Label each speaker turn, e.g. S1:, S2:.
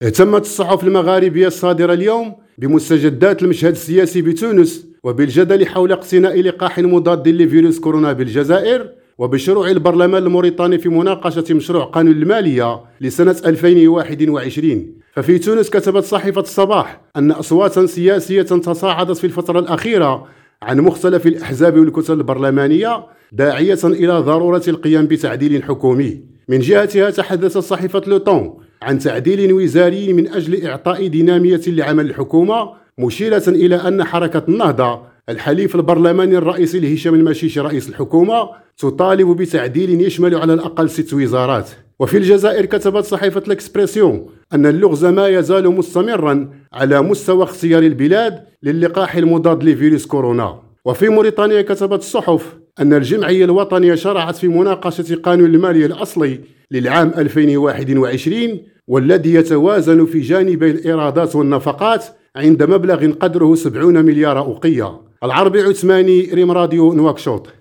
S1: اهتمت الصحف المغاربية الصادرة اليوم بمستجدات المشهد السياسي بتونس وبالجدل حول اقتناء لقاح مضاد لفيروس كورونا بالجزائر وبشروع البرلمان الموريتاني في مناقشة مشروع قانون المالية لسنة 2021. ففي تونس كتبت صحيفة الصباح أن أصواتا سياسية تصاعدت في الفترة الأخيرة عن مختلف الأحزاب والكتل البرلمانية داعية إلى ضرورة القيام بتعديل حكومي. من جهتها تحدثت صحيفة لوطون عن تعديل وزاري من أجل إعطاء دينامية لعمل الحكومة، مشيرة إلى أن حركة النهضة الحليف البرلماني الرئيسي لهشام المشيشي رئيس الحكومة تطالب بتعديل يشمل على الأقل 6 وزارات. وفي الجزائر كتبت صحيفة الإكسبرسيون أن اللغز ما يزال مستمرا على مستوى اختيار البلاد للقاح المضاد لفيروس كورونا. وفي موريتانيا كتبت الصحف أن الجمعية الوطنية شرعت في مناقشة قانون المالية الأصلي للعام 2021 والذي يتوازن في جانبي الإيرادات والنفقات عند مبلغ قدره 70 مليار أوقية. العربي عثماني، ريم راديو، نواكشوط.